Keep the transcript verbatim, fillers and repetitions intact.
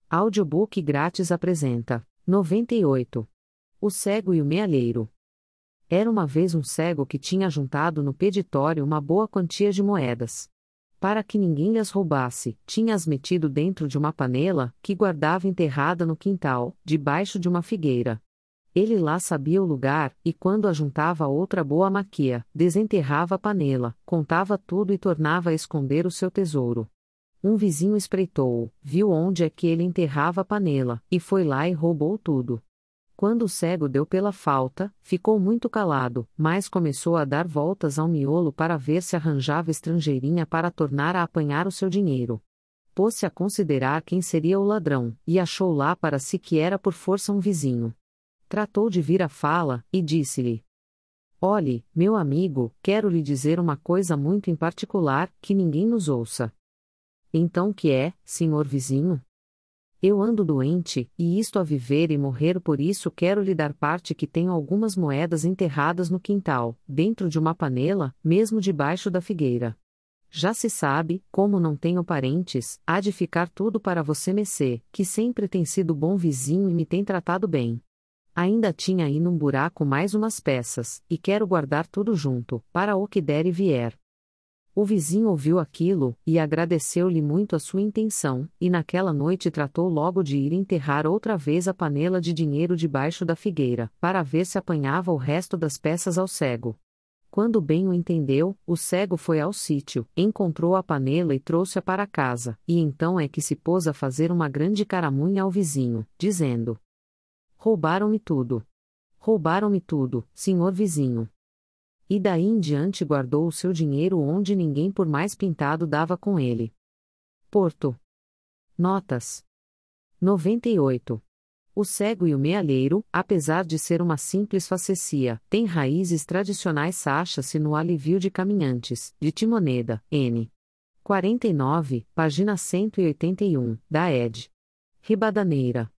Audiobook grátis apresenta: noventa e oito. O cego e o mealheiro. Era uma vez um cego que tinha juntado no peditório uma boa quantia de moedas. Para que ninguém lhes roubasse, tinha-as metido dentro de uma panela, que guardava enterrada no quintal, debaixo de uma figueira. Ele lá sabia o lugar, e quando ajuntava outra boa maquia, desenterrava a panela, contava tudo e tornava a esconder o seu tesouro. Um vizinho espreitou-o, viu onde é que ele enterrava a panela, e foi lá e roubou tudo. Quando o cego deu pela falta, ficou muito calado, mas começou a dar voltas ao miolo para ver se arranjava estrangeirinha para tornar a apanhar o seu dinheiro. Pôs-se a considerar quem seria o ladrão, e achou lá para si que era por força um vizinho. Tratou de vir à fala, e disse-lhe: "Olhe, meu amigo, quero lhe dizer uma coisa muito em particular, que ninguém nos ouça." "Então que é, senhor vizinho?" "Eu ando doente, e isto a viver e morrer, por isso quero lhe dar parte que tenho algumas moedas enterradas no quintal, dentro de uma panela, mesmo debaixo da figueira. Já se sabe, como não tenho parentes, há de ficar tudo para você mecê, que sempre tem sido bom vizinho e me tem tratado bem. Ainda tinha aí num buraco mais umas peças, e quero guardar tudo junto, para o que der e vier." O vizinho ouviu aquilo, e agradeceu-lhe muito a sua intenção, e naquela noite tratou logo de ir enterrar outra vez a panela de dinheiro debaixo da figueira, para ver se apanhava o resto das peças ao cego. Quando bem o entendeu, o cego foi ao sítio, encontrou a panela e trouxe-a para casa, e então é que se pôs a fazer uma grande caramunha ao vizinho, dizendo: "Roubaram-me tudo. Roubaram-me tudo, senhor vizinho." E daí em diante guardou o seu dinheiro onde ninguém por mais pintado dava com ele. Porto. Notas. noventa e oito. O cego e o mealheiro, apesar de ser uma simples facecia, tem raízes tradicionais. Acha-se no Alivio de Caminhantes, de Timoneda, N. quarenta e nove, página cento e oitenta e um, da ed. Ribadaneira.